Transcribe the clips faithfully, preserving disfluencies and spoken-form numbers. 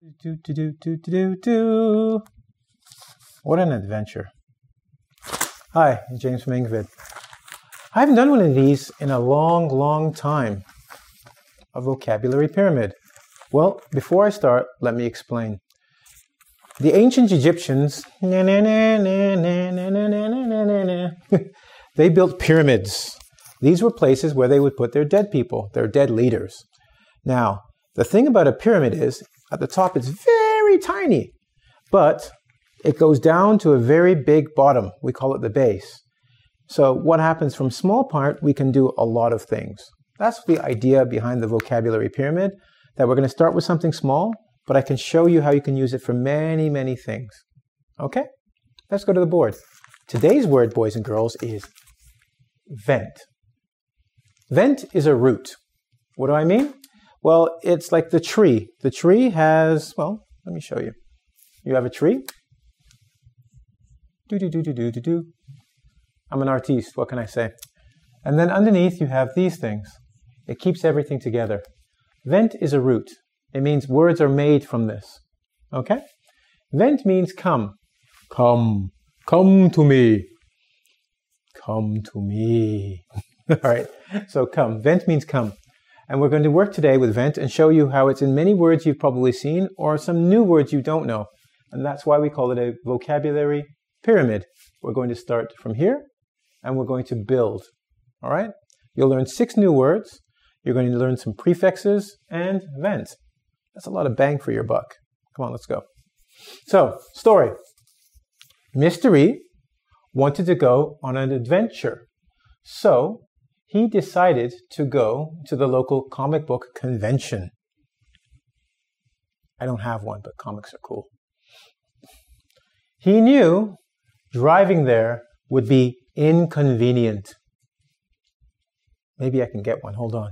Do, do, do, do, do, do, do. What an adventure. Hi, James from Ingvid. I haven't done one of these in a long, long time. A vocabulary pyramid. Well, before I start, let me explain. The ancient Egyptians, they built pyramids. These were places where they would put their dead people, their dead leaders. Now, the thing about a pyramid is, at the top it's very tiny, but it goes down to a very big bottom. We call it the base. So what happens from small part, we can do a lot of things. That's the idea behind the vocabulary pyramid, that we're going to start with something small, but I can show you how you can use it for many, many things. Okay? Let's go to the board. Today's word, boys and girls, is vent. Vent is a root. What do I mean? Well, it's like the tree. The tree has, well, let me show you. You have a tree. Do, do, do, do, do, do, do. I'm an artiste, what can I say? And then underneath you have these things. It keeps everything together. Vent is a root. It means words are made from this. Okay? Vent means come. Come. Come to me. Come to me. All right. So come. Vent means come. And we're going to work today with vent and show you how it's in many words you've probably seen or some new words you don't know. And that's why we call it a vocabulary pyramid. We're going to start from here and we're going to build. All right? You'll learn six new words. You're going to learn some prefixes and vent. That's a lot of bang for your buck. Come on, let's go. So, story. Mister E wanted to go on an adventure. So, he decided to go to the local comic book convention. I don't have one, but comics are cool. He knew driving there would be inconvenient. Maybe I can get one. Hold on.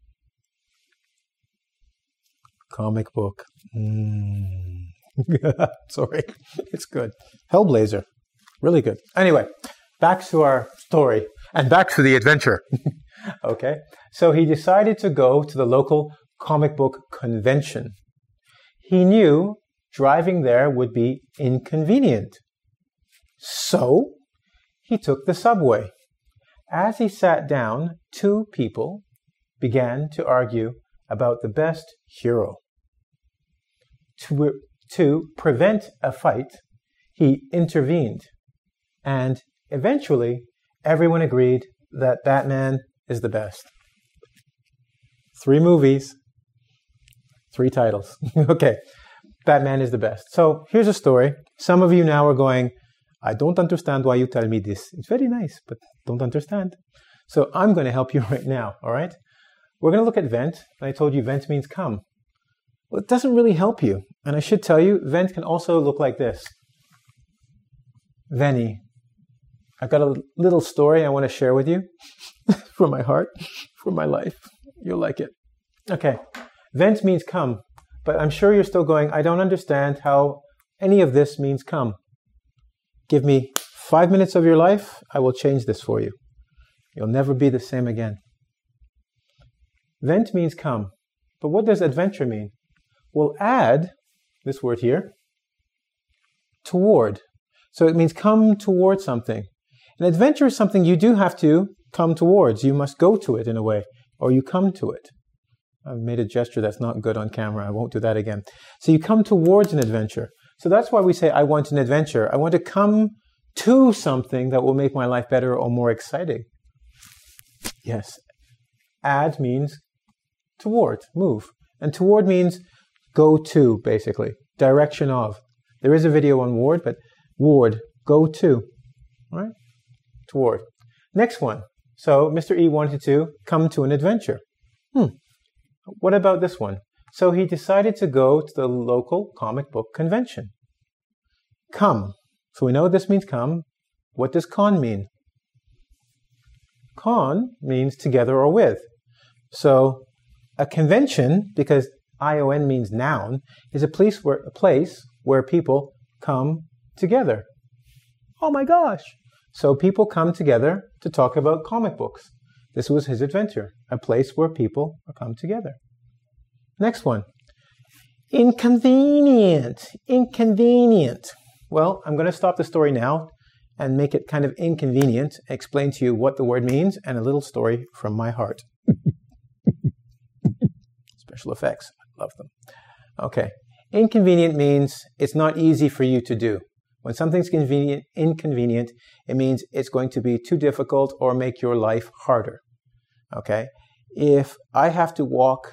Comic book. Mm. Sorry. It's good. Hellblazer. Really good. Anyway, back to our story. And back to the adventure. Okay. So he decided to go to the local comic book convention. He knew driving there would be inconvenient. So he took the subway. As he sat down, two people began to argue about the best hero. To, to prevent a fight, he intervened. And eventually, everyone agreed that Batman is the best. Three movies, three titles. Okay, Batman is the best. So here's a story. Some of you now are going, I don't understand why you tell me this. It's very nice, but don't understand. So I'm going to help you right now, all right? We're going to look at vent. And I told you vent means come. Well, it doesn't really help you. And I should tell you, vent can also look like this. Veni. I've got a little story I want to share with you from my heart, from my life. You'll like it. Okay. Vent means come. But I'm sure you're still going, I don't understand how any of this means come. Give me five minutes of your life, I will change this for you. You'll never be the same again. Vent means come. But what does adventure mean? We'll add this word here, toward. So it means come toward something. An adventure is something you do have to come towards. You must go to it in a way, or you come to it. I've made a gesture that's not good on camera. I won't do that again. So you come towards an adventure. So that's why we say, I want an adventure. I want to come to something that will make my life better or more exciting. Yes. Add means toward, move. And toward means go to, basically. Direction of. There is a video on ward, but ward, go to. All right? Toward. Next one. So Mister E wanted to come to an adventure. Hmm. What about this one? So he decided to go to the local comic book convention. Come. So we know this means come. What does con mean? Con means together or with. So a convention, because I O N means noun, is a place where, a place where people come together. Oh my gosh! So people come together to talk about comic books. This was his adventure, a place where people come together. Next one. Inconvenient. Inconvenient. Well, I'm going to stop the story now and make it kind of inconvenient, explain to you what the word means, and a little story from my heart. Special effects. I love them. Okay. Inconvenient means it's not easy for you to do. When something's convenient, inconvenient, it means it's going to be too difficult or make your life harder. Okay? If I have to walk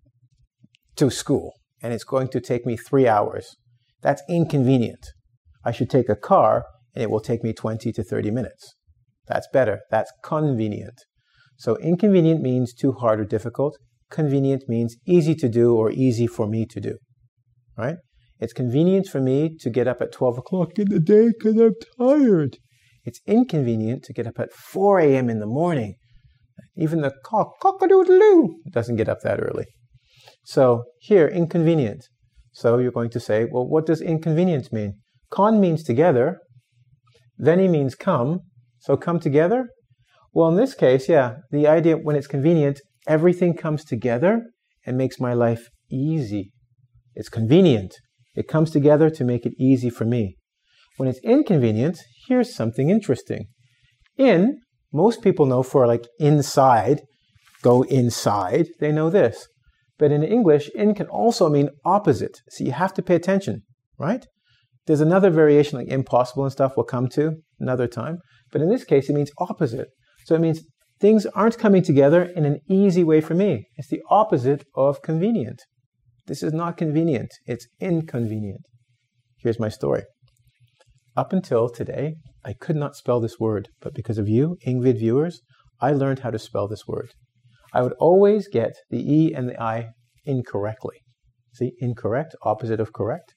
to school and it's going to take me three hours, that's inconvenient. I should take a car and it will take me twenty to thirty minutes. That's better. That's convenient. So inconvenient means too hard or difficult. Convenient means easy to do or easy for me to do. Right? It's convenient for me to get up at twelve o'clock in the day because I'm tired. It's inconvenient to get up at four a.m. in the morning. Even the cock, cock-a-doodle-doo, doesn't get up that early. So here, inconvenient. So you're going to say, well, what does inconvenient mean? Con means together. Veni means come. So come together? Well, in this case, yeah, the idea when it's convenient, everything comes together and makes my life easy. It's convenient. It comes together to make it easy for me. When it's inconvenient, here's something interesting. In, most people know for like inside, go inside, they know this. But in English, in can also mean opposite. So you have to pay attention, right? There's another variation like impossible and stuff we'll come to another time. But in this case, it means opposite. So it means things aren't coming together in an easy way for me. It's the opposite of convenient. This is not convenient. It's inconvenient. Here's my story. Up until today, I could not spell this word. But because of you, Ingvid viewers, I learned how to spell this word. I would always get the E and the I incorrectly. See, incorrect, opposite of correct.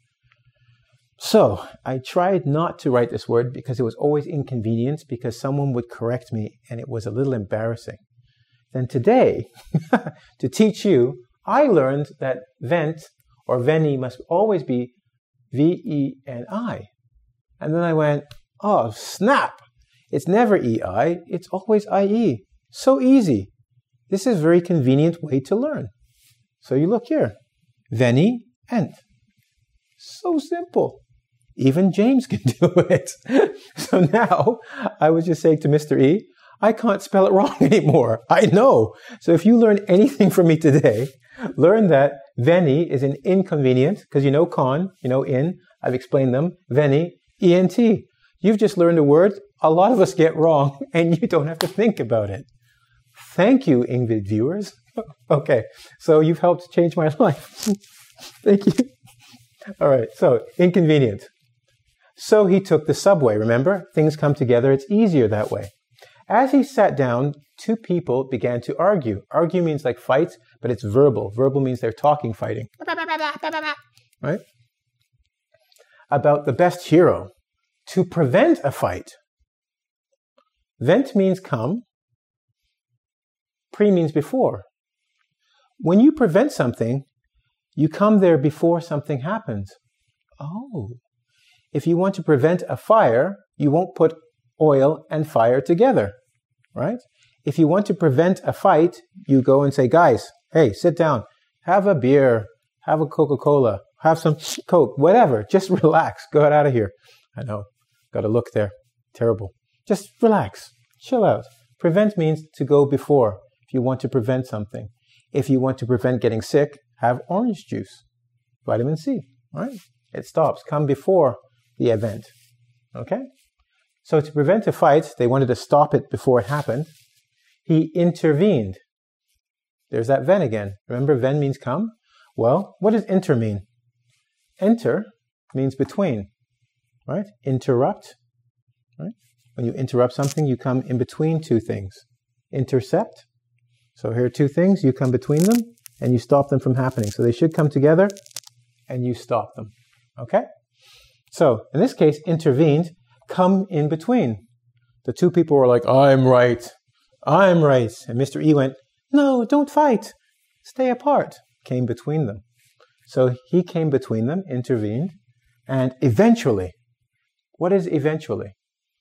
So I tried not to write this word because it was always inconvenient because someone would correct me and it was a little embarrassing. Then today, to teach you, I learned that vent or veni must always be V E N I. And then I went, oh, snap! It's never E I, it's always I E. So easy. This is a very convenient way to learn. So you look here. Veni, ent. So simple. Even James can do it. So now, I was just saying to Mister E, I can't spell it wrong anymore. I know. So if you learn anything from me today, learn that veni is an inconvenient, because you know con, you know in, I've explained them, veni, E N T. You've just learned a word a lot of us get wrong, and you don't have to think about it. Thank you, Ingvid viewers. Okay, so you've helped change my life. Thank you. All right, so inconvenient. So he took the subway, remember? Things come together, it's easier that way. As he sat down, two people began to argue. Argue means like fight, but it's verbal. Verbal means they're talking, fighting. Right? About the best hero. To prevent a fight. Vent means come. Pre means before. When you prevent something, you come there before something happens. Oh. If you want to prevent a fire, you won't put oil and fire together, right? If you want to prevent a fight, you go and say, guys, hey, sit down, have a beer, have a Coca-Cola, have some Coke, whatever. Just relax. Go out of here. I know. Got to look there. Terrible. Just relax. Chill out. Prevent means to go before if you want to prevent something. If you want to prevent getting sick, have orange juice. Vitamin C, right? It stops. Come before the event. Okay? So to prevent a fight, they wanted to stop it before it happened. He intervened. There's that ven again. Remember, ven means come? Well, what does inter mean? Enter means between, right? Interrupt, right? When you interrupt something, you come in between two things. Intercept. So here are two things. You come between them, and you stop them from happening. So they should come together, and you stop them. Okay? So, in this case, intervened, come in between. The two people were like, I'm right. I'm right. And Mister E went, no, don't fight. Stay apart. Came between them. So he came between them, intervened, and eventually, what is eventually?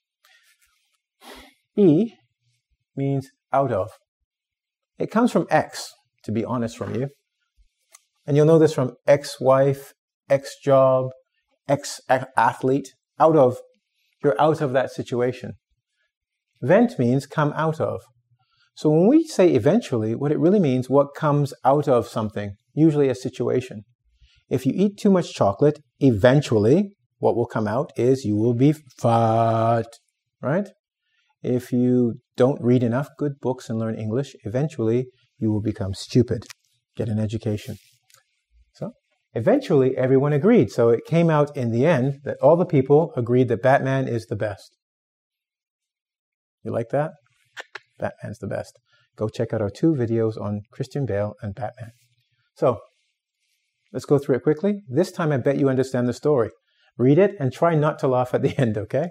E means out of. It comes from X, to be honest from you. And you'll know this from ex-wife, ex-job, ex-athlete, out of. You're out of that situation. Vent means come out of. So when we say eventually, what it really means, what comes out of something, usually a situation. If you eat too much chocolate, eventually, what will come out is you will be fat, right? If you don't read enough good books and learn English, eventually you will become stupid, get an education. So eventually everyone agreed. So it came out in the end that all the people agreed that Batman is the best. You like that? Batman's the best. Go check out our two videos on Christian Bale and Batman. So let's go through it quickly. This time I bet you understand the story. Read it and try not to laugh at the end, okay?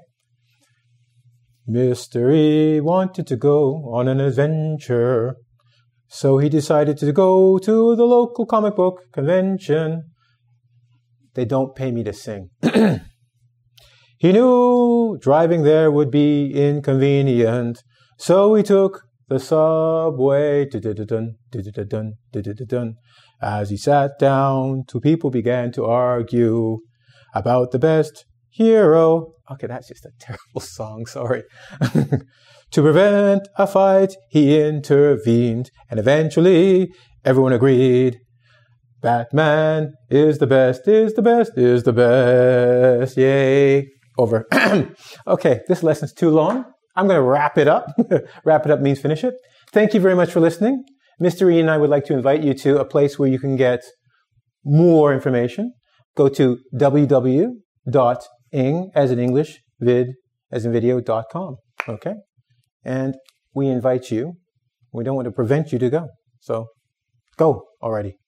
Mister E wanted to go on an adventure, so he decided to go to the local comic book convention. They don't pay me to sing. He knew driving there would be inconvenient, so he took the subway. As he sat down, two people began to argue about the best hero. Okay, that's just a terrible song, sorry. To prevent a fight, he intervened, and eventually everyone agreed. Batman is the best, is the best, is the best. Yay. Over. Okay, this lesson's too long. I'm going to wrap it up. Wrap it up means finish it. Thank you very much for listening. Mister E and I would like to invite you to a place where you can get more information. Go to w w w dot ing as in English, vid as in video dot com. Okay? And we invite you. We don't want to prevent you to go. So go already.